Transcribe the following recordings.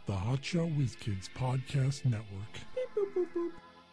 the Hotshot Whiz Kids Podcast Network. Beep, boop, boop, boop.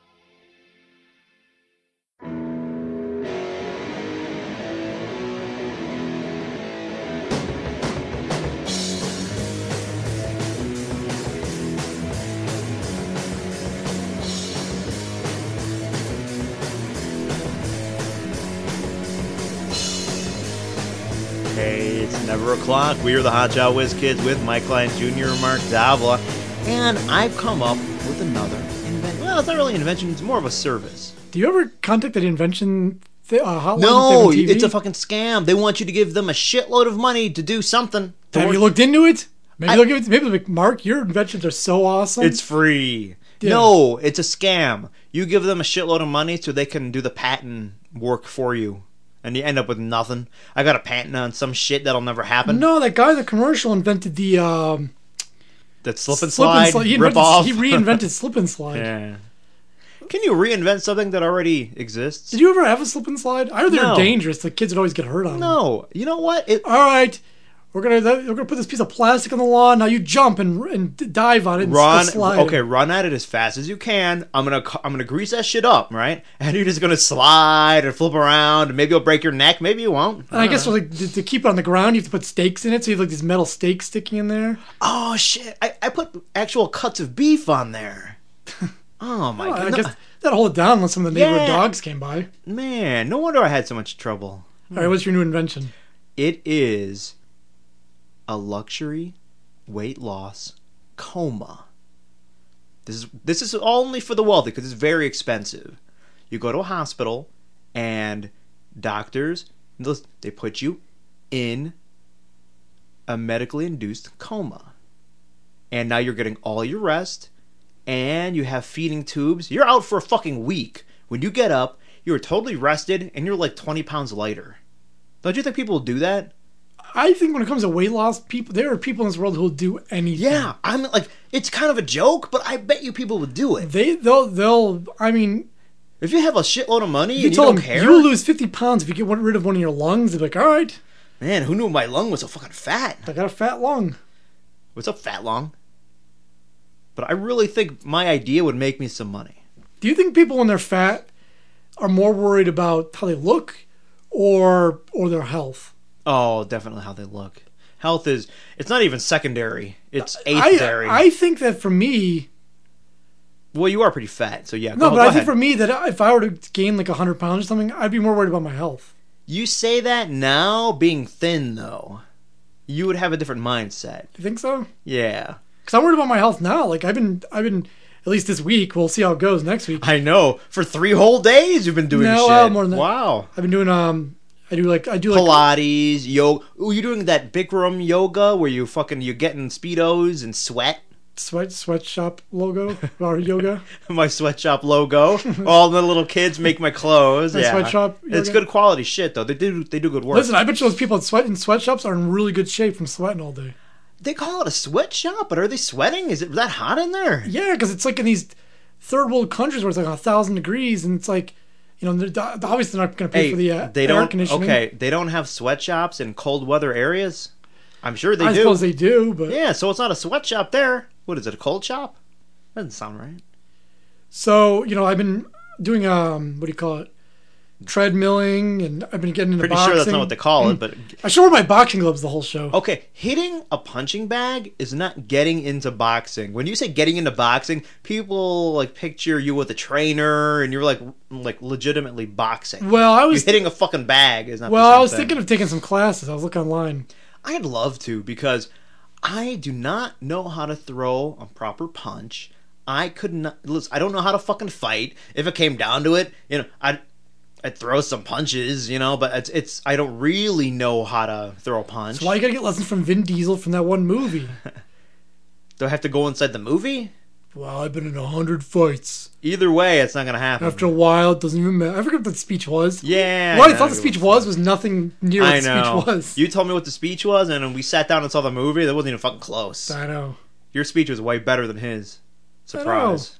Hey, it's never o'clock. We are the Hotshot Whiz Kids with Mike Klein Jr. and Mark Davila, and I've come up with another invention. Well, it's not really an invention; it's more of a service. Do you ever contact that invention hotline? No, it's a fucking scam. They want you to give them a shitload of money to do something. Have you looked into it? Maybe Mark, your inventions are so awesome. It's free. Yeah. No, it's a scam. You give them a shitload of money so they can do the patent work for you. And you end up with nothing. I got a patent on some shit that'll never happen. No, that guy in the commercial invented the... that slip and slide rip off. He reinvented slip and slide. Yeah. Can you reinvent something that already exists? Did you ever have a slip and slide? I heard they were dangerous. The kids would always get hurt on them. No. You know what? All right. We're gonna put this piece of plastic on the lawn. Now you jump and dive on it and slide. Okay, run at it as fast as you can. I'm gonna grease that shit up, right? And you're just gonna slide and flip around. Maybe you'll break your neck. Maybe you won't. And I guess to keep it on the ground, you have to put stakes in it. So you have like these metal stakes sticking in there. Oh shit! I put actual cuts of beef on there. Oh my god! I guess that'll hold it down unless some of the neighborhood dogs came by. Man, no wonder I had so much trouble. All right, what's your new invention? It is a luxury weight loss coma. This is only for the wealthy because it's very expensive. You go to a hospital and doctors, they put you in a medically induced coma. And now you're getting all your rest and you have feeding tubes. You're out for a fucking week. When you get up, you're totally rested and you're like 20 pounds lighter. Don't you think people will do that? I think when it comes to weight loss, there are people in this world who will do anything. Yeah, I'm like, it's kind of a joke, but I bet you people would do it. They'll. I mean, if you have a shitload of money and you don't care, you'll lose 50 pounds if you get rid of one of your lungs. They'll be like, all right. Man, who knew my lung was so fucking fat? I got a fat lung. What's up, fat lung? But I really think my idea would make me some money. Do you think people when they're fat are more worried about how they look or their health? Oh, definitely how they look. Health it's not even secondary. It's eighth-dary. I think that for me... Well, you are pretty fat, so yeah. No, but I think for me that if I were to gain like 100 pounds or something, I'd be more worried about my health. You say that now, being thin, though. You would have a different mindset. You think so? Yeah. Because I'm worried about my health now. Like, I've been... At least this week. We'll see how it goes next week. I know. For 3 whole days you've been doing shit. Well, more than that. Wow. I've been doing... I do Pilates, yoga. Oh, you're doing that Bikram yoga where you're getting Speedos and sweat. Sweatshop logo or yoga. My sweatshop logo. All the little kids make my clothes. My sweatshop yoga. It's good quality shit though. They do good work. Listen, I bet you those people in sweatshops are in really good shape from sweating all day. They call it a sweatshop, but are they sweating? Is it that hot in there? Yeah, because it's like in these third world countries where it's like 1,000 degrees and it's like. You know, they're obviously not going to pay for the air conditioning. Okay, they don't have sweatshops in cold weather areas? I'm sure they do. I suppose they do, but... Yeah, so it's not a sweatshop there. What is it, a cold shop? Doesn't sound right. So, I've been doing, what do you call it? Treadmilling, and I've been getting into boxing. Pretty sure that's not what they call it, but... I should wear my boxing gloves the whole show. Okay, hitting a punching bag is not getting into boxing. When you say getting into boxing, people, like, picture you with a trainer, and you're, like legitimately boxing. Well, You're hitting a fucking bag is not Well, the same I was thing. thinking of taking some classes. I was looking online. I'd love to, because I do not know how to throw a proper punch. I could not... Listen, I don't know how to fucking fight. If it came down to it, I'd throw some punches, but it's I don't really know how to throw a punch. So why you gotta get lessons from Vin Diesel from that one movie? Do I have to go inside the movie? Well, I've been in 100 fights. Either way, it's not gonna happen. After a while, it doesn't even matter. I forget what the speech was. Yeah. What I thought the speech was nothing near what the speech was. You told me what the speech was, and when we sat down and saw the movie, that wasn't even fucking close. I know. Your speech was way better than his. Surprise.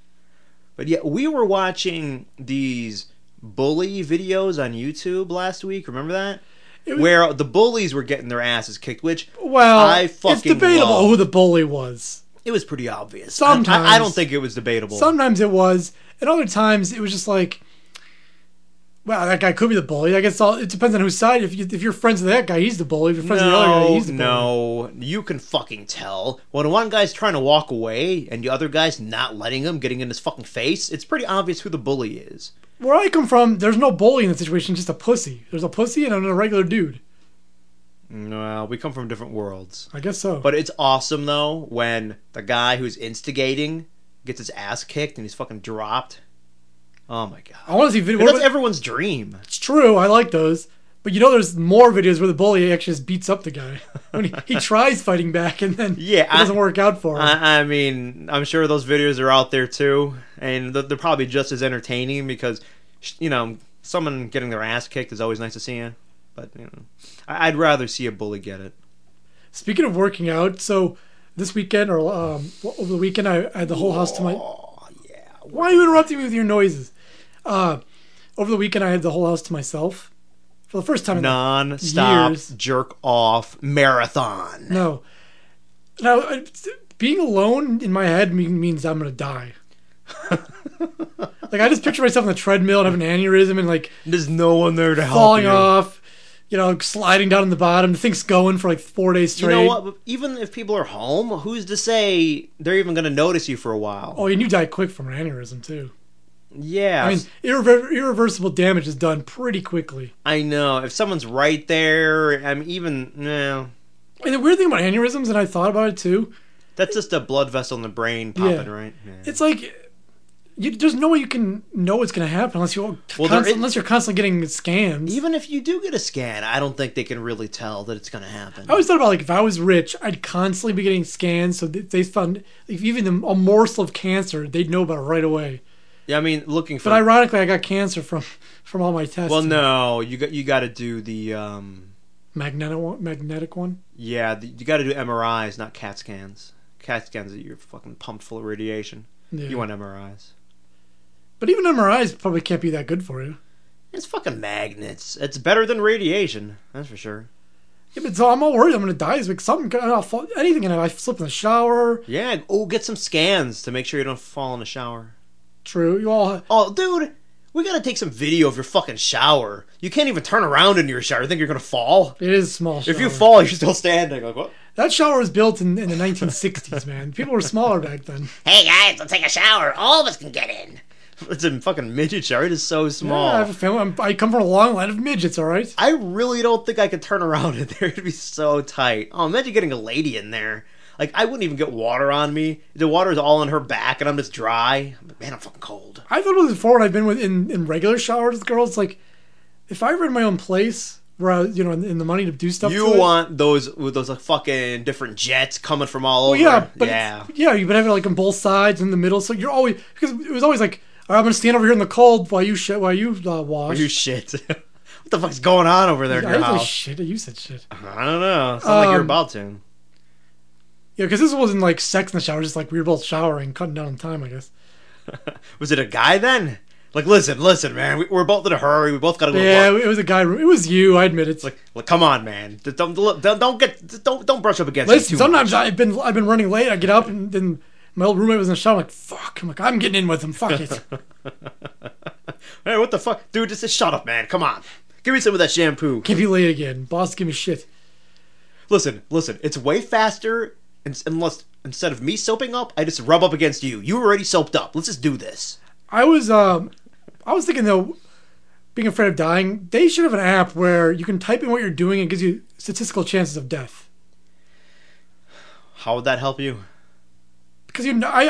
But yeah, we were watching these bully videos on YouTube last week. Remember that? Where the bullies were getting their asses kicked, which I fucking it's debatable love. who the bully was. It was pretty obvious. Sometimes. I don't think it was debatable. Sometimes it was. And other times it was just like, well, that guy could be the bully. I guess it depends on whose side. If you're friends with that guy, he's the bully. If you're friends with the other guy, he's the bully. No, you can fucking tell. When one guy's trying to walk away and the other guy's not letting him, getting in his fucking face, it's pretty obvious who the bully is. Where I come from, there's no bully in the situation, just a pussy. There's a pussy and a regular dude. Well, we come from different worlds. I guess so. But it's awesome, though, when the guy who's instigating gets his ass kicked and he's fucking dropped. Oh my god! I want to see video. That's everyone's dream. It's true. I like those. But there's more videos where the bully actually just beats up the guy when he tries fighting back and then it doesn't work out for him. I mean, I'm sure those videos are out there too, and they're probably just as entertaining because someone getting their ass kicked is always nice to see. But I'd rather see a bully get it. Speaking of working out, so this weekend or over the weekend, I had the whole house to my. Yeah. Why are you interrupting me with your noises? Over the weekend, I had the whole house to myself for the first time in non-stop years. Jerk off marathon. No, now being alone in my head means I'm gonna die. Like I just picture myself on the treadmill and having an aneurysm and like there's no one there to help falling you. off. Sliding down in the bottom. The thing's going for like 4 days straight. You know what? Even if people are home, who's to say they're even going to notice you for a while? Oh, and you die quick from an aneurysm, too. Yeah. I mean, irreversible damage is done pretty quickly. I know. If someone's right there, I mean, no. And the weird thing about aneurysms, and I thought about it, too. That's just a blood vessel in the brain popping, right? Yeah. It's like... there's no way you can know what's going to happen unless you're constantly getting scans. Even if you do get a scan, I don't think they can really tell that it's going to happen. I always thought about if I was rich, I'd constantly be getting scans, so they found even a morsel of cancer, they'd know about it right away. Yeah, I mean, looking for. But ironically, I got cancer from all my tests. Well, no, you got to do the magnetic one. Yeah, you got to do MRIs, not CAT scans. CAT scans, you're fucking pumped full of radiation. Yeah. You want MRIs. But even MRIs probably can't be that good for you. It's fucking magnets. It's better than radiation, that's for sure. Yeah, but so I'm all worried I'm going to die. It's like anything, and I slip in the shower. Yeah, get some scans to make sure you don't fall in the shower. True. Oh, dude, we got to take some video of your fucking shower. You can't even turn around in your shower. You think you're going to fall? It is a small shower. If you fall, you're still standing. Like, what? That shower was built in the 1960s, man. People were smaller back then. Hey, guys, let's take a shower. All of us can get in. It's a fucking midget shower. It is so small. Yeah, I have a family. I come from a long line of midgets, all right? I really don't think I could turn around in there. It'd be so tight. Oh, imagine getting a lady in there. Like, I wouldn't even get water on me. The water is all on her back, and I'm just dry. I'm like, man, I'm fucking cold. I thought about it before when I've been in regular showers with girls. Like, if I were in my own place, where I, in the money to do stuff. You want those with those like fucking different jets coming from all over. Yeah, but you've been having it like on both sides in the middle, so you're always because it was always like, all right, I'm gonna stand over here in the cold while you wash. While you shit. What the fuck's going on over there in your house? Shit, you said shit. I don't know. Sounds like you're about to. Yeah, because this wasn't like sex in the shower, just like we were both showering, cutting down on time, I guess. Was it a guy then? Like, listen, man. We're both in a hurry. We both got to go. Yeah, it was a guy. It was you. I admit it. Like, come on, man. Don't brush up against. Listen, sometimes I've been running late. I get up and then my old roommate was in the shower. I'm like, fuck. I'm getting in with him. Fuck it. Hey, what the fuck, dude? Just shut up, man. Come on, give me some of that shampoo. Can't be late again. Boss, give me shit. Listen. It's way faster. Unless instead of me soaping up, I just rub up against you. You already soaped up. Let's just do this. I was thinking, though, being afraid of dying, they should have an app where you can type in what you're doing and it gives you statistical chances of death. How would that help you? Because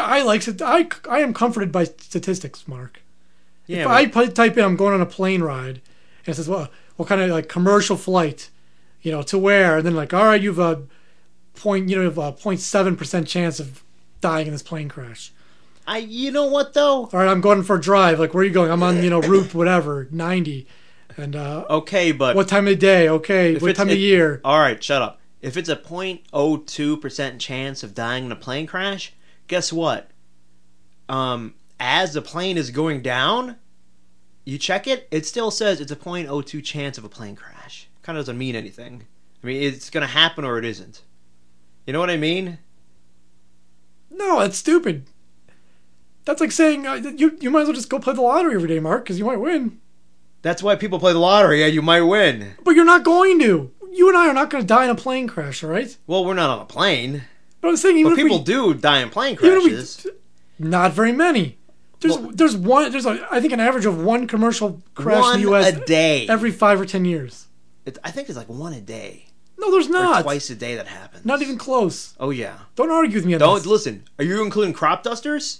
I am comforted by statistics, Mark. Yeah, if I type in I'm going on a plane ride, and it says, well, what kind of like commercial flight, to where, and then like, all right, you've a 0.7% chance of dying in this plane crash. You know what though? All right, I'm going for a drive. Like, where are you going? I'm on, route whatever, 90. And okay, but what time of day? Okay, what time of year? All right, shut up. If it's a 0.02% chance of dying in a plane crash, guess what? As the plane is going down, you check it. It still says it's a 0.02 chance of a plane crash. Kind of doesn't mean anything. I mean, it's gonna happen or it isn't. You know what I mean? No, that's stupid. That's like saying you might as well just go play the lottery every day, Mark, because you might win. That's why people play the lottery. Yeah, you might win. But you're not going to. You and I are not going to die in a plane crash, all right? Well, we're not on a plane. But I'm saying even But if people do die in plane even crashes. not very many. There's I think an average of one commercial crash One in the U.S. a day. every 5 or 10 years. I think it's like one a day. No, there's Or not. twice a day that happens. Not even close. Oh, yeah. Don't argue with me on Don't this. listen. Are you including crop dusters?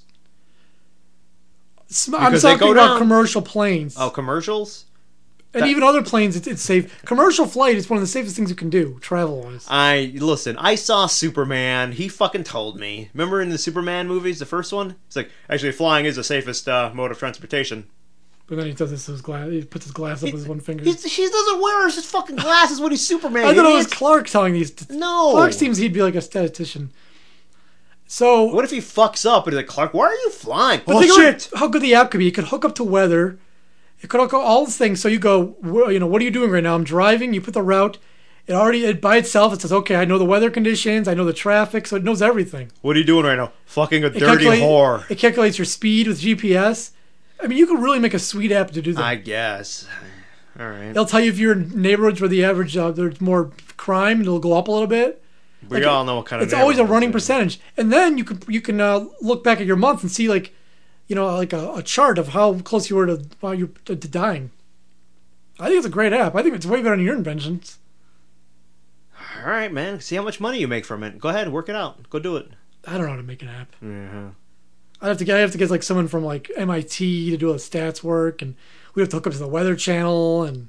I'm Because they talking go about down. commercial planes. Oh, commercials? And even other planes, it's safe. Commercial flight is one of the safest things you can do, travel-wise. Listen, I saw Superman. He fucking told me. Remember in the Superman movies, the first one? It's like, actually, flying is the safest mode of transportation. But then he does this with his glass. He puts his glass up with his one finger. He doesn't wear his fucking glasses when he's Superman. I thought it was idiot. Clark telling these. No. Clark seems he'd be like a statistician. So. What if he fucks up and he's like, Clark, why are you flying? But Oh, think shit. about how good the app could be. It could hook up to weather. It could hook up all these things. So you go, what are you doing right now? I'm driving. You put the route. It by itself, it says, okay, I know the weather conditions. I know the traffic. So it knows everything. What are you doing right now? Fucking a dirty calculate- whore. It calculates your speed with GPS. I mean, you could really make a sweet app to do that. I guess. All right. It'll tell you if you're in neighborhoods where the average there's more crime, and it'll go up a little bit. We all know what kind of. It's always a running neighborhoods percentage, and then you can look back at your month and see like a chart of how close you were to dying. I think it's a great app. I think it's way better than your inventions. All right, man. See how much money you make from it. Go ahead, work it out. Go do it. I don't know how to make an app. Yeah. I have to get like someone from like MIT to do all the stats work, and we have to hook up to the Weather Channel and.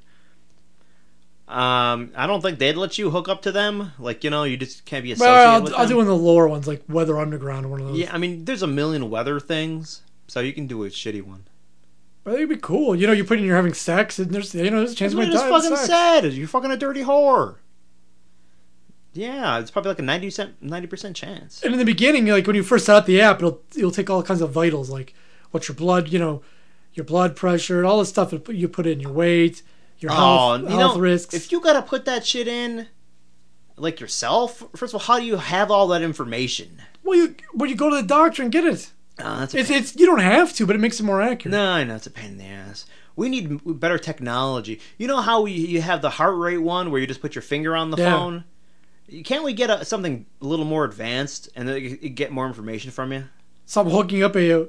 I don't think they'd let you hook up to them. Like, you just can't be associated with them. I'll do one of the lower ones, like Weather Underground or one of those. Yeah, I mean, there's a million weather things, so you can do a shitty one. I think it'd be cool. You put in you're having sex, and there's a chance you might That's die what I of just sex. fucking said. You're fucking a dirty whore. Yeah, it's probably like a 90% chance. And in the beginning, like when you first set up the app, it'll take all kinds of vitals, like what's your blood, your blood pressure, all this stuff you put in, your weight, your health risks. If you gotta put that shit in, like yourself, first of all, how do you have all that information? Well, you go to the doctor and get it. That's It's you don't have to, but it makes it more accurate. No, I know it's a pain in the ass. We need better technology. You know how you have the heart rate one where you just put your finger on the phone? Can't we get something a little more advanced and then get more information from you? Stop hooking up well,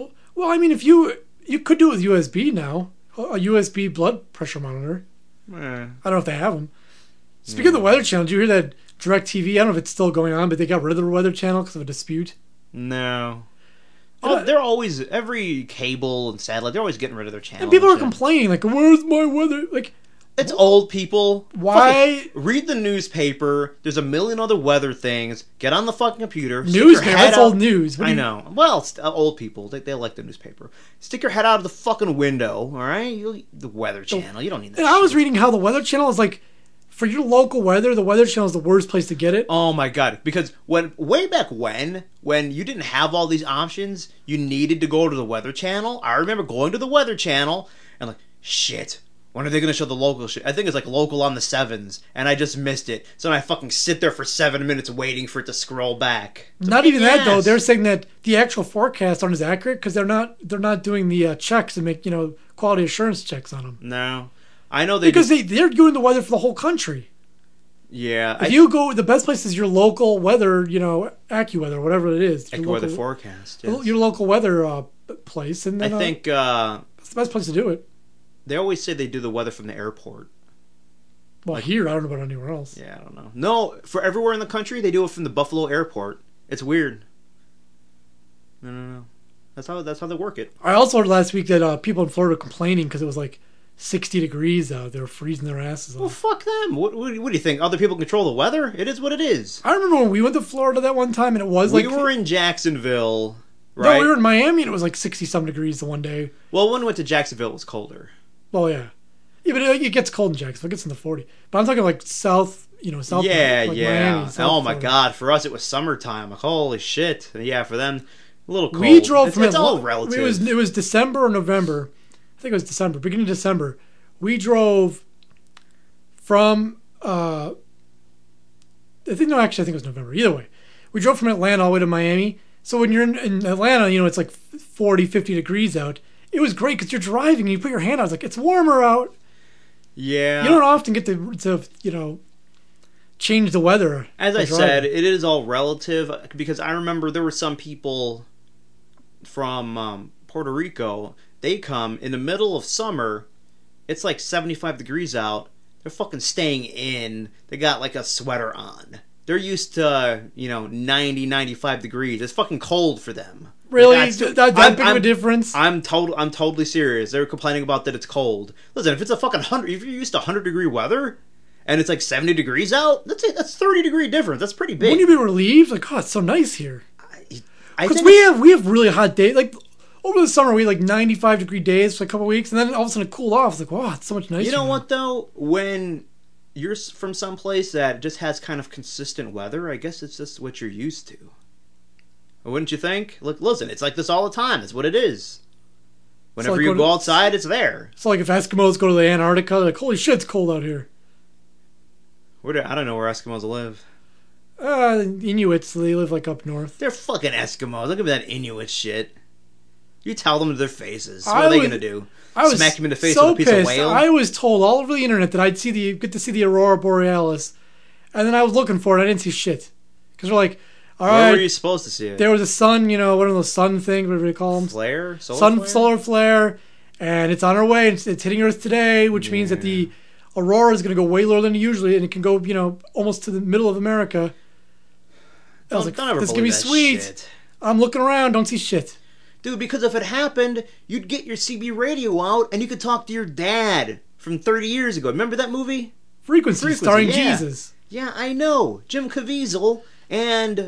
I mean, if you could do it with USB now, a USB blood pressure monitor. I don't know if they have them. Speaking of the Weather Channel, did you hear that DirecTV? I don't know if it's still going on, but they got rid of the Weather Channel because of a dispute. No. Oh, they're always, every cable and satellite, they're always getting rid of their channels. And people are complaining, like, where's my weather? Like, it's old people. Why? Fucking read the newspaper. There's a million other weather things. Get on the fucking computer. Newspaper? That's old news. I know. Well, it's old people. They like the newspaper. Stick your head out of the fucking window, all right? The Weather Channel. You don't need that And shit. I was reading how the Weather Channel is like, for your local weather, the Weather Channel is the worst place to get it. Oh my god! Because way back when you didn't have all these options, you needed to go to the Weather Channel. I remember going to the Weather Channel and like, shit. When are they going to show the local shit? I think it's like local on the 7s, and I just missed it. So I fucking sit there for 7 minutes waiting for it to scroll back. Not even that though. They're saying that the actual forecasts aren't as accurate because they're not doing the checks and make quality assurance checks on them. No, I know they're doing the weather for the whole country. Yeah, if you go, the best place is your local weather, AccuWeather, whatever it is. AccuWeather forecast. Yes. Your local weather place, and then, I think that's the best place to do it. They always say they do the weather from the airport. Well, here I don't know about anywhere else. Yeah, I don't know. No, for everywhere in the country, they do it from the Buffalo airport. It's weird. No. That's how they work it. I also heard last week that people in Florida were complaining because it was like 60 degrees out. They were freezing their asses off. Well, fuck them. What do you think? Other people control the weather? It is what it is. I remember when we went to Florida that one time, and it was we were in Jacksonville, right? No, we were in Miami, and it was like 60-some degrees the one day. Well, when we went to Jacksonville, it was colder. Well, yeah. Yeah, but it gets cold in Jacksonville. It gets in the 40. But I'm talking like south, south. Yeah, like yeah. Miami, south oh my Florida. God! For us, it was summertime. Like, holy shit! Yeah, for them, a little cold. We drove from it's all relative. It was December or November. I think it was December, beginning of December. We drove from. I think it was November. Either way, we drove from Atlanta all the way to Miami. So when you're in Atlanta, you know, it's like 40, 50 degrees out. It was great because you're driving and you put your hand out. It's like, it's warmer out. Yeah. You don't often get to you know, change the weather. As I said, it is all relative because I remember there were some people from Puerto Rico. They come in the middle of summer. It's like 75 degrees out. They're fucking staying in. They got like a sweater on. They're used to, you know, 90, 95 degrees. It's fucking cold for them. Really? Like, that big of a difference? I'm totally serious. They're complaining about that it's cold. Listen, if it's a fucking 100, if you're used to 100-degree weather, and it's like 70 degrees out, that's it. That's 30-degree difference. That's pretty big. Wouldn't you be relieved? Like, oh, it's so nice here. Because we have really hot days. Like, over the summer, we had like 95-degree days for a couple of weeks, and then all of a sudden it cooled off. It's like, wow, it's so much nicer. You know now. what, though? When you're from someplace that just has kind of consistent weather, I guess it's just what you're used to. Wouldn't you think? Look, listen, it's like this all the time. That's what it is. Whenever like you go outside, it's there. It's like if Eskimos go to the Antarctica, they're like, holy shit, it's cold out here. I don't know where Eskimos live. Inuits, they live like up north. They're fucking Eskimos. Look at that Inuit shit. You tell them to their faces. What are they going to do? Smack them in the face with a piece of whale? I was told all over the internet that I'd get to see the Aurora Borealis. And then I was looking for it. I didn't see shit. Because we're like, all right. Where were you supposed to see it? There was a sun, you know, one of those sun things, whatever you call them. Flare? Solar flare. And it's on our way. It's hitting Earth today, which means that the aurora is going to go way lower than usually. And it can go, you know, almost to the middle of America. I was like, this is going to be sweet. Shit. I'm looking around. Don't see shit. Dude, because if it happened, you'd get your CB radio out and you could talk to your dad from 30 years ago. Remember that movie? Frequency starring Jesus. Yeah, I know. Jim Caviezel and,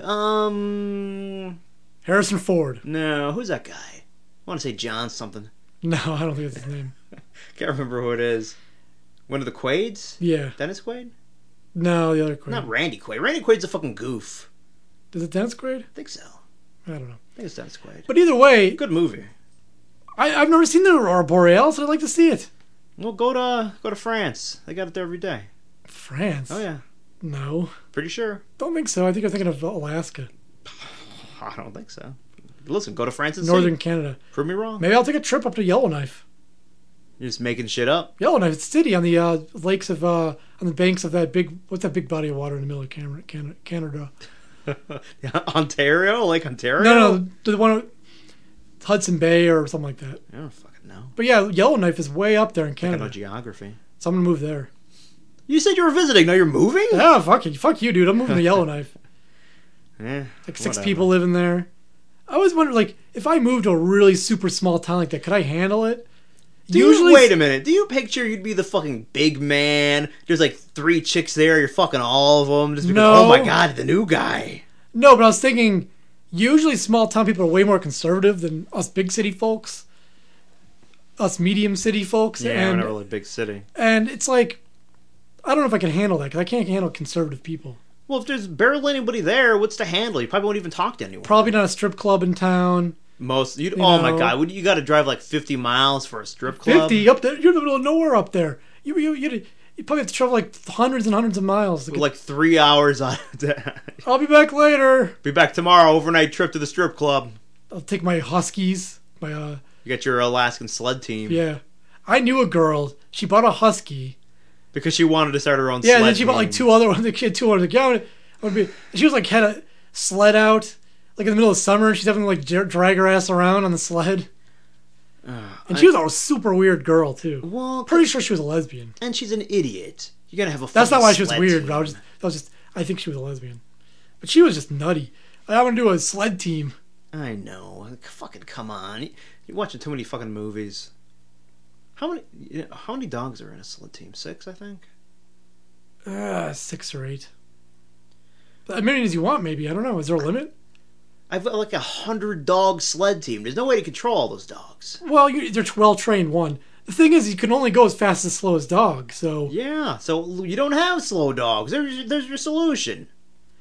Harrison Ford. No, who's that guy? I want to say John something. No, I don't think that's his name. Can't remember who it is. One of the Quaids? Yeah. Dennis Quaid? No, the other Quaid. Not Randy Quaid. Randy Quaid's a fucking goof. Is it Dennis Quaid? I think so. I don't know. I think it's Dennis Quaid. But either way, Good movie. I've never seen the Aurora Borealis. I'd like to see it. Well, go to France. They got it there every day. France? Oh, yeah. No. Pretty sure. Don't think so. I think I'm thinking of Alaska. I don't think so. Listen, go to France and Northern see. Canada. Prove me wrong. Maybe I'll take a trip up to Yellowknife. You're just making shit up. Yellowknife City on the lakes of, on the banks of that big, what's that big body of water in the middle of Canada? Ontario? Lake Ontario? No, the one, Hudson Bay or something like that. I don't fucking know. But yeah, Yellowknife is way up there in I Canada. know geography. So I'm going to move there. You said you were visiting. Now you're moving? Yeah, fuck you, dude. I'm moving to Yellowknife. Like six people living there. I always wondered, like, if I moved to a really super small town like that, could I handle it? Wait a minute. Do you picture you'd be the fucking big man? There's like 3 chicks there. You're fucking all of them. Just because, No. Oh my god, the new guy. No, but I was thinking, usually small town people are way more conservative than us big city folks. Us medium city folks. Yeah, and, we're not really a big city. And it's like, I don't know if I can handle that, because I can't handle conservative people. Well, if there's barely anybody there, what's to handle? You probably won't even talk to anyone. Probably not a strip club in town. Oh know. my god, you got to drive like 50 miles for a strip club? 50 up there? You're in the middle of nowhere up there. You probably have to travel like hundreds and hundreds of miles. To get... Like 3 hours on. I'll be back later. Be back tomorrow. Overnight trip to the strip club. I'll take my Huskies. You got your Alaskan sled team. Yeah. I knew a girl. She bought a Husky. Because she wanted to start her own Yeah, sled and then she bought team. like 2 other ones. The kid 2 others. Like, she was like, had a sled out. Like in the middle of summer, she's having to like drag her ass around on the sled. And she was a super weird girl too. Well, pretty sure she was a lesbian. And she's an idiot. You gotta have a. That's not why she was sled weird. team. But I think she was a lesbian. But she was just nutty. I want to do a sled team. I know. Fucking come on. You're watching too many fucking movies. How many dogs are in a sled team? 6, I think. 6 or 8. As many as you want, maybe. I don't know. Is there a limit? I've got like 100-dog sled team. There's no way to control all those dogs. Well, they're well-trained, one. The thing is, you can only go as fast as slow as dogs, so... Yeah, so you don't have slow dogs. There's your solution.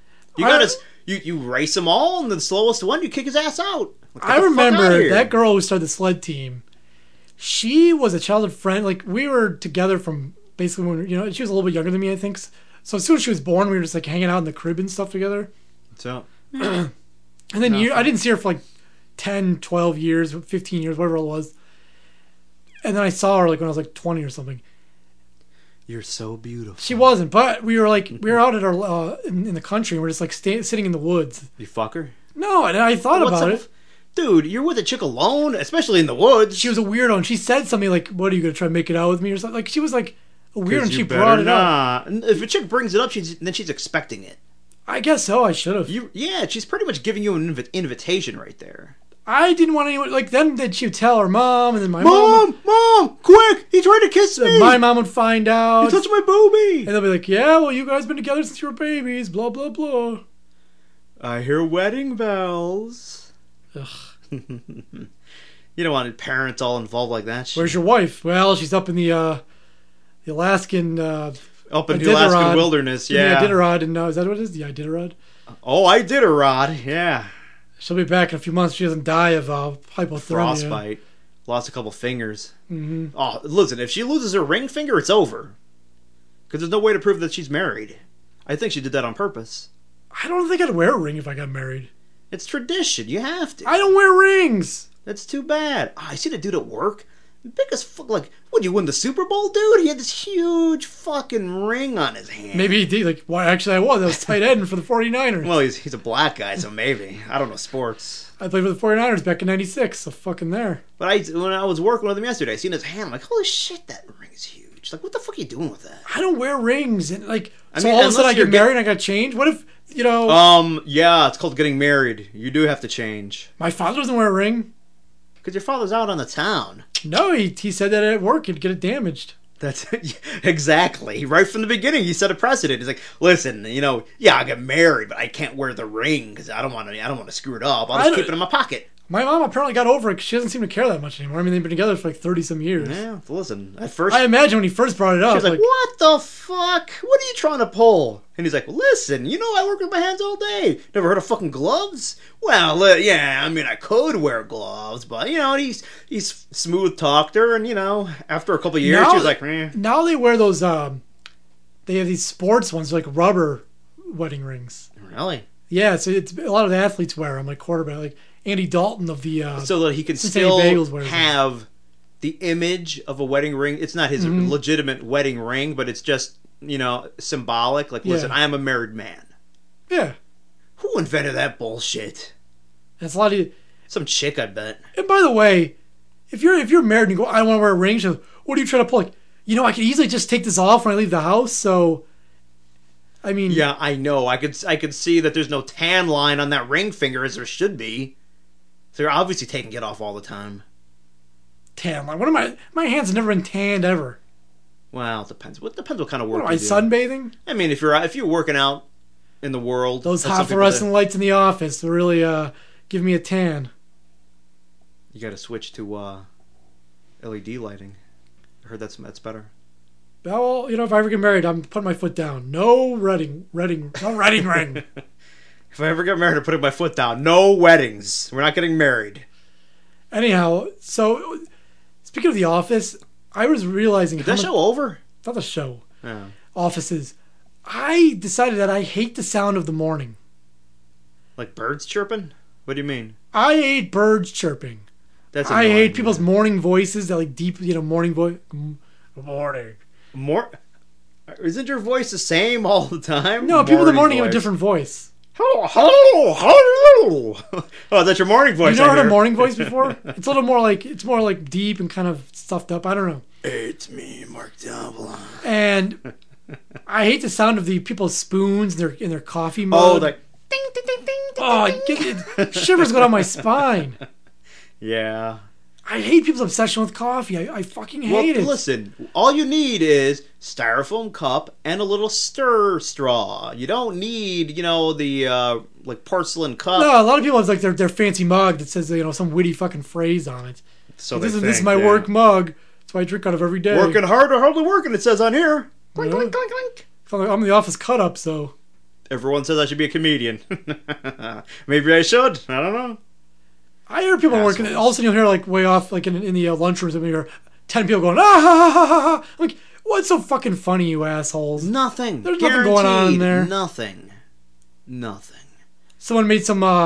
You race them all, and the slowest one, you kick his ass out. I remember that girl who started the sled team. She was a childhood friend. Like, we were together from basically when, she was a little bit younger than me, I think. So as soon as she was born, we were just like hanging out in the crib and stuff together. So, And then I didn't see her for like 10, 12 years, 15 years, whatever it was. And then I saw her like when I was like 20 or something. You're so beautiful. She wasn't, but we were out at our in the country, and we're just like sitting in the woods. You fuck her? No, and I thought about it. Dude, you're with a chick alone, especially in the woods. She was a weirdo, and she said something like, "What, are you gonna try to make it out with me?" or something. Like she was like a weirdo, and she brought it up. If a chick brings it up, then she's expecting it. I guess so. I should have. Yeah, she's pretty much giving you an invitation right there. I didn't want anyone like then. Did she tell her mom, and then my mom, quick! He tried to kiss me. My mom would find out. He touched my boobie. And they'll be like, "Yeah, well, you guys been together since you were babies." Blah blah blah. I hear wedding bells. Ugh. You don't want parents all involved like that. Where's your wife? Well, she's up in the Alaskan. Up in the Alaskan wilderness, yeah. The Iditarod, and is that what it is? The Iditarod? Oh, Iditarod, yeah. She'll be back in a few months. She doesn't die of hypothermia. Frostbite. Lost a couple fingers. Mm-hmm. Oh, listen, if she loses her ring finger, it's over. Because there's no way to prove that she's married. I think she did that on purpose. I don't think I'd wear a ring if I got married. It's tradition. You have to. I don't wear rings. That's too bad. Oh, I seen a dude at work. Big as fuck. Like, would you win the Super Bowl, dude? He had this huge fucking ring on his hand. Maybe he did. Like, why? Actually, I was tight end for the 49ers. Well, he's a black guy, so maybe. I don't know sports. I played for the 49ers back in '96, so fucking there. But when I was working with him yesterday, I seen his hand. I'm like, holy shit, that ring is huge. Like, what the fuck are you doing with that? I don't wear rings, and like, so all of a sudden I get married and I got to change. What if, Yeah, it's called getting married. You do have to change. My father doesn't wear a ring. Because your father's out on the town. No, he said that at work he'd get it damaged. That's exactly right from the beginning. He set a precedent. He's like, "Listen, I get married, but I can't wear the ring because I don't want to screw it up. I'll just keep it in my pocket." My mom apparently got over it because she doesn't seem to care that much anymore. I mean, they've been together for like 30-some years. Yeah, listen, at first... I imagine when he first brought it up... She was like, what the fuck? What are you trying to pull? And he's like, listen, I work with my hands all day. Never heard of fucking gloves? Well, yeah, I mean, I could wear gloves, but, he's smooth-talked her, and, after a couple of years, she was like, eh. Now they wear those, they have these sports ones, like rubber wedding rings. Really? Yeah, so it's a lot of the athletes wear them, like quarterback, like Andy Dalton of the so that he can still have the image of a wedding ring. It's not his legitimate wedding ring, but it's just symbolic. Like, listen, I am a married man. Yeah. Who invented that bullshit? That's a lot of some chick, I bet. And by the way, if you're married and you go, I don't want to wear a ring, she goes, what are you trying to pull? Like, I could easily just take this off when I leave the house. So, I mean, yeah, I know. I could see that there's no tan line on that ring finger as there should be. So you're obviously taking it off all the time. Tan line? What am my hands have never been tanned ever. Well, it depends. What kind of work? What am I, sunbathing? I mean, if you're working out in the world, those hot fluorescent lights in the office really give me a tan. You got to switch to LED lighting. I heard that's better. Well, if I ever get married, I'm putting my foot down. No wedding ring. If I ever get married, I'm putting my foot down. No weddings. We're not getting married. Anyhow, so speaking of The Office, I was realizing... Is that show over? Not the show. Yeah. Offices. I decided that I hate the sound of the morning. Like birds chirping? What do you mean? I hate birds chirping. That's I hate people's morning voices, that like deep, morning voice. Good morning. Isn't your voice the same all the time? No, people in the morning have a different voice. Hello. Oh, that's your morning voice. You never heard a morning voice before? It's a little more like deep and kind of stuffed up. I don't know. It's me, Mark Dublin. And I hate the sound of the people's spoons in their coffee mug. Oh, like ding ding ding ding. Oh, shivers go down my spine. Yeah. I hate people's obsession with coffee. I fucking hate it. Listen, all you need is styrofoam cup and a little stir straw. You don't need, the porcelain cup. No, a lot of people have their fancy mug that says some witty fucking phrase on it. So this is my work mug. That's what I drink out of every day. Working hard or hardly working, it says on here. Clink clink clink clink. I'm the office cut up, so. Everyone says I should be a comedian. Maybe I should. I don't know. I hear people working. All of a sudden, you'll hear way off, in the lunchrooms, and you hear 10 people going, ah ha ha ha ha. I'm like, what's so fucking funny, you assholes? Nothing. There's nothing going on in there. Nothing. Someone made some,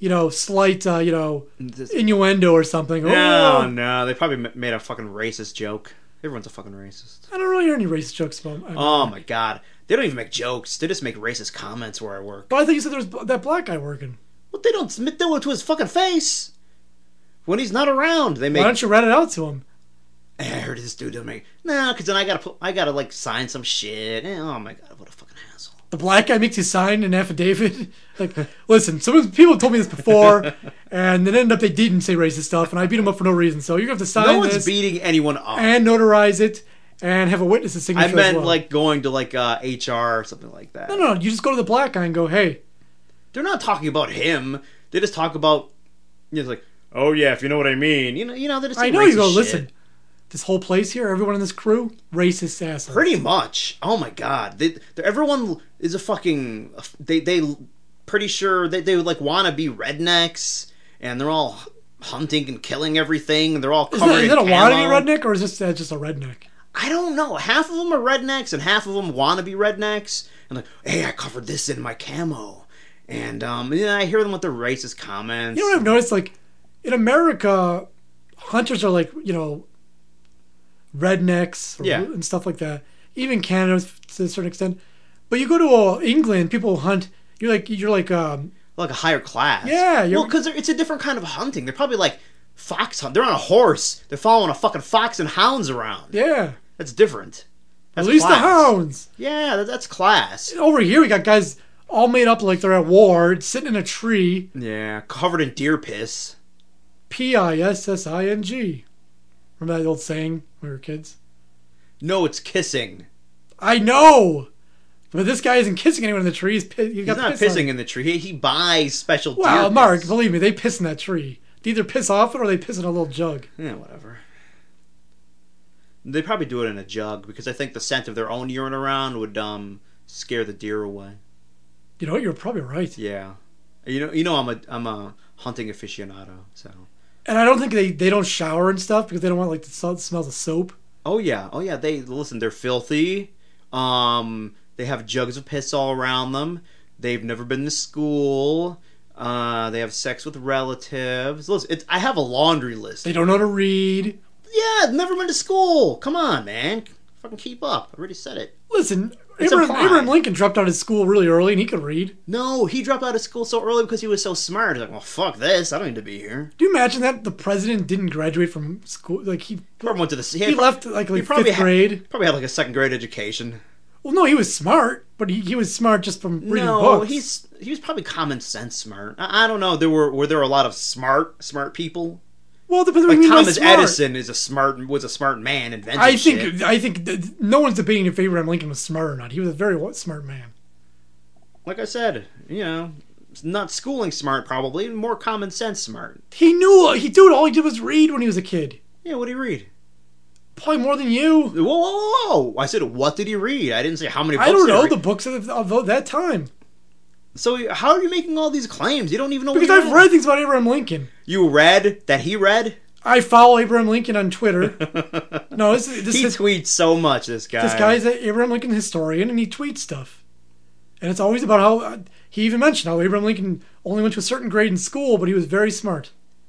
slight, This- innuendo or something. No, Oh, no, they probably made a fucking racist joke. Everyone's a fucking racist. I don't really hear any racist jokes about. Oh my god, they don't even make jokes. They just make racist comments where I work. But I think you said there was that black guy working. Well, they don't do it to his fucking face. When he's not around, they Why make. don't you rat it out to him? I heard this dude do me. No, because then I gotta like sign some shit. Oh my god, what a fucking asshole. The black guy makes you sign an affidavit. Like, listen, people told me this before, and then ended up they didn't say racist stuff, and I beat them up for no reason. So you're gonna have to sign No one's this beating anyone up. and notarize it and have a witness's signature. I meant as well. like going to like HR or something like that. no, you just go to the black guy and go, hey. They're not talking about him. They just talk about, it's like, oh yeah, if you know what I mean. You know, they just say I know racist you go. shit. Listen, this whole place here, everyone in this crew, racist assholes. Pretty much. Oh my god. Everyone is a fucking. They pretty sure they like want to be rednecks, and they're all hunting and killing everything. And they're all covered Is that a in wannabe camo. redneck or is this just a redneck? I don't know. Half of them are rednecks, and half of them want to be rednecks. And like, hey, I covered this in my camo. And I hear them with their racist comments. You know what I've noticed? Like, in America, hunters are like, rednecks and stuff like that. Even Canada to a certain extent. But you go to England, people hunt. You're like like a higher class. Yeah, well, because it's a different kind of hunting. They're probably like fox hunt. They're on a horse. They're following a fucking fox and hounds around. yeah. That's different. That's At least class. the hounds. Yeah, that's class. Over here, we got guys all made up like they're at war, sitting in a tree. Yeah, covered in deer piss. Pissing. Remember that old saying when we were kids? No, it's kissing. I know, but this guy isn't kissing anyone in the tree. He's not pissing in the tree. He buys special deer Well, Mark, piss. believe me, they piss in that tree. They either piss off it or they piss in a little jug. Yeah, whatever. They probably do it in a jug because I think the scent of their own urine around would scare the deer away. You know what? You're probably right. Yeah, you know I'm a hunting aficionado. So. And I don't think they don't shower and stuff because they don't want like the smells of soap. Oh yeah. They're filthy. They have jugs of piss all around them. They've never been to school. They have sex with relatives. Listen, I have a laundry list. They don't know how to read. Yeah, never been to school. Come on, man. Fucking keep up. I already said it. Listen, It's Abraham Lincoln dropped out of school really early and he could read. No, he dropped out of school so early because he was so smart. He's like, well, fuck this. I don't need to be here. Do you imagine that the president didn't graduate from school? Like he Probably went to the. he left like fifth grade. Probably had like a second grade education. Well, no, he was smart, but he was smart just from reading No, books. he was probably common sense smart. I don't know. Were there a lot of smart people? Well, depends on Like what you mean by Thomas smart. Edison was a smart man, invented I shit. think no one's debating if Abraham Lincoln was smart or not. He was a very smart man. Like I said, not schooling smart probably, more common sense smart. He knew all he did was read when he was a kid. Yeah, what did he read? Probably more than you. Whoa! I said, what did he read? I didn't say how many books I don't did he know read. the books of that time So how are you making all these claims? You don't even know because what he I've read things about Abraham Lincoln. You read that he read? I follow Abraham Lincoln on Twitter. No, this He tweets so much, this guy. This guy's an Abraham Lincoln historian, and he tweets stuff. And it's always about how he even mentioned how Abraham Lincoln only went to a certain grade in school, but he was very smart.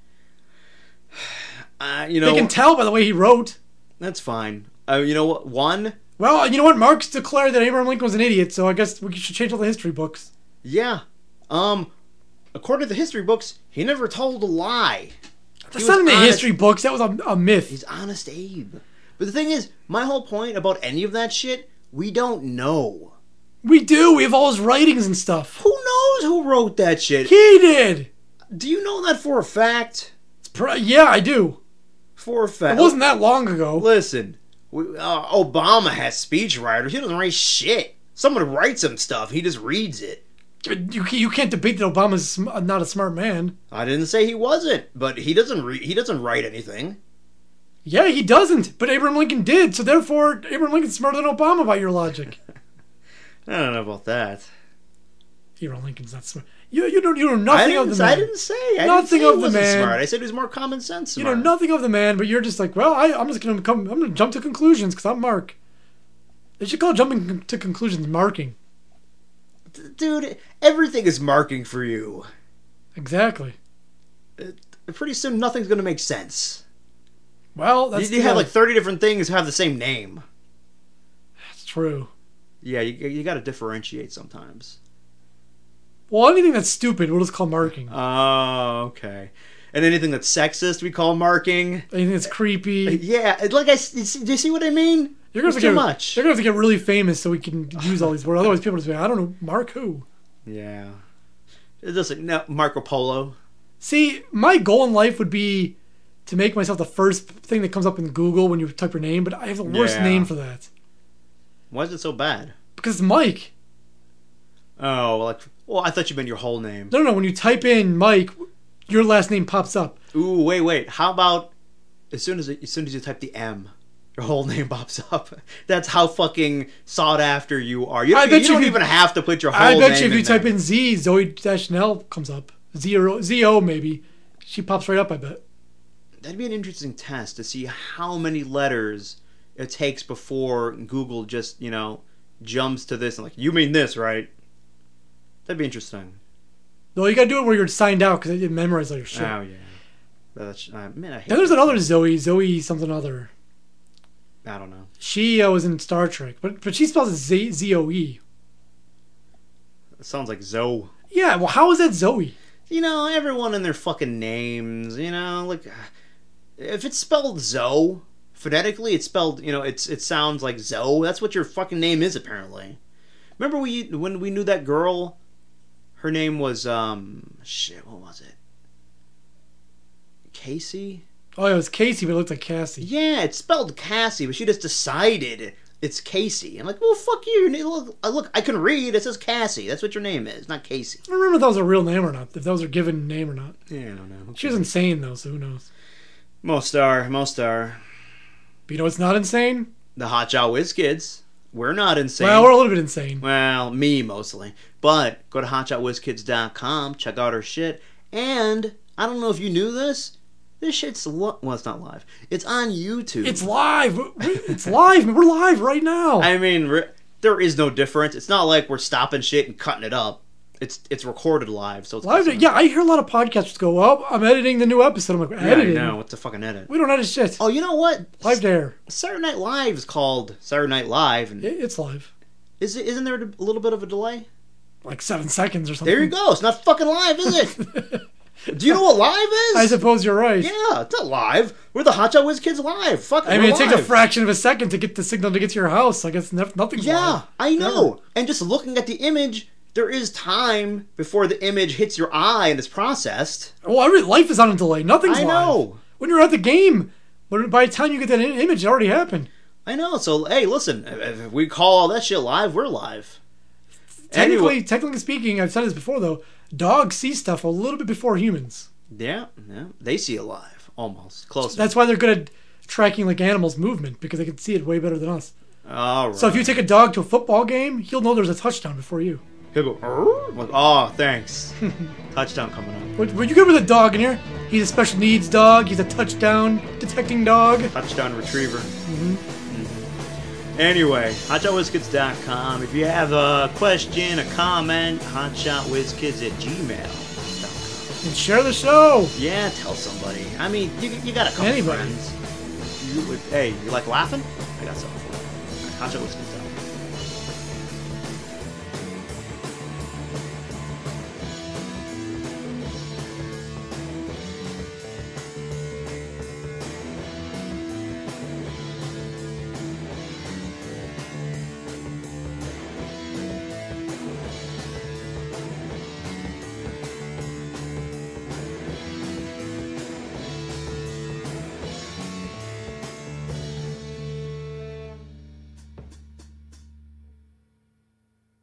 They can tell by the way he wrote. That's fine. You know what? Well, you know what? Marx declared that Abraham Lincoln was an idiot, so I guess we should change all the history books. Yeah. According to the history books, he never told a lie. That's not in the history books. That was a myth. He's Honest Abe. But the thing is, my whole point about any of that shit, we don't know. We do. We have all his writings and stuff. Who knows who wrote that shit? He did. Do you know that for a fact? Yeah, I do. For a fact. It wasn't that long ago. Listen, Obama has speechwriters. He doesn't write shit. Someone writes him stuff. He just reads it. You can't debate that Obama's not a smart man. I didn't say he wasn't, but he doesn't write anything. Yeah, he doesn't. But Abraham Lincoln did, so therefore Abraham Lincoln's smarter than Obama by your logic. I don't know about that. Abraham Lincoln's not smart. You know nothing of the man. I didn't say. Nothing he of the wasn't man. smart. I said he was more common sense smart. You know nothing of the man, but you're just like, well, I'm gonna jump to conclusions because I'm Mark. They should call jumping to conclusions marking. Dude, everything is marking for you. Exactly. Pretty soon, nothing's going to make sense. Well, that's You have like 30 different things that have the same name. That's true. Yeah, you got to differentiate sometimes. Well, anything that's stupid, we'll just call marking. Oh, okay. And anything that's sexist, we call marking. Anything that's creepy. Yeah, do you see what I mean? You're gonna It's too much. You're gonna have to get really famous so we can use all these words. Otherwise, people just be, I don't know, Mark who? Yeah. It's just like, no, Marco Polo. See, my goal in life would be to make myself the first thing that comes up in Google when you type your name, but I have the worst Yeah. name for that. Why is it so bad? Because it's Mike. Oh, well, I thought you meant your whole name. No, when you type in Mike, your last name pops up. Ooh, wait. How about as soon as you type the M, your whole name pops up? That's how fucking sought after you are. You don't even have to put your whole name. I bet you if you type in Z, Zoe-Nell comes up. Z-O maybe. She pops right up, I bet. That'd be an interesting test to see how many letters it takes before Google just, jumps to this and like, you mean this, right? That'd be interesting. No, you gotta do it where you're signed out because you memorize all your shit. Oh, yeah. That's, man, I hate Then there's that. another Zoe something other. I don't know. She was in Star Trek, but she spells it Z-O-E. It sounds like Zoe. Yeah, well, how is that Zoe? Everyone and their fucking names, like, if it's spelled Zoe, phonetically it's spelled, it sounds like Zoe. That's what your fucking name is, apparently. Remember when we knew that girl? Her name was, what was it? Casey? Oh, yeah, it was Casey, but it looked like Cassie. Yeah, it's spelled Cassie, but she just decided it's Casey. I'm like, well, fuck you. Look, I can read. It says Cassie. That's what your name is, not Casey. I don't remember if that was a real name or not, if that was her given name or not. Yeah, I don't know. She was insane, though, so who knows? Most are. But you know what's not insane? The Hot Shot Whiz Kids. We're not insane. Well, we're a little bit insane. Well, me mostly. But go to hotshotwhizkids.com, check out our shit. And, I don't know if you knew this, this shit's, well, it's not live. It's on YouTube. It's live. It's live. We're live right now. I mean, there is no difference. It's not like we're stopping shit and cutting it up. It's recorded live, so it's live. Yeah, I hear a lot of podcasters go, well, I'm editing the new episode. I'm like, editing? Yeah, I know. What's a fucking edit? We don't edit shit. Oh, you know what? Live to air. Saturday Night Live is called Saturday Night Live. And It's live. isn't there a little bit of a delay? Like 7 seconds or something. There you go. It's not fucking live, is it? Do you know what live is? I suppose you're right. Yeah, it's not live. We're the Hot Shot Whiz Kids live. Fuck it, I mean, it we're takes a live. fraction of a second to get the signal to get to your house. I guess nothing's Yeah, live. I know. Ever. And just looking at the image, there is time before the image hits your eye and is processed. Well, life is on a delay. Nothing's I live. know. When you're at the game, by the time you get that image, it already happened. I know. So, hey, listen, if we call all that shit live, we're live. Technically speaking, I've said this before, though, dogs see stuff a little bit before humans. Yeah, they see it live, almost. Close. That's why they're good at tracking like animals' movement, because they can see it way better than us. All right. So if you take a dog to a football game, he'll know there's a touchdown before you. He'll go, like, oh, thanks. Touchdown coming up. When you get with a dog in here, he's a special needs dog, he's a touchdown detecting dog. Touchdown retriever. Anyway, hotshotwhizkids.com. If you have a question, a comment, hotshotwhizkids@gmail.com. And share the show. Yeah, tell somebody. I mean, you got a couple Anybody. friends. Hey, you like laughing? I got something for you. Hotshotwhizkids.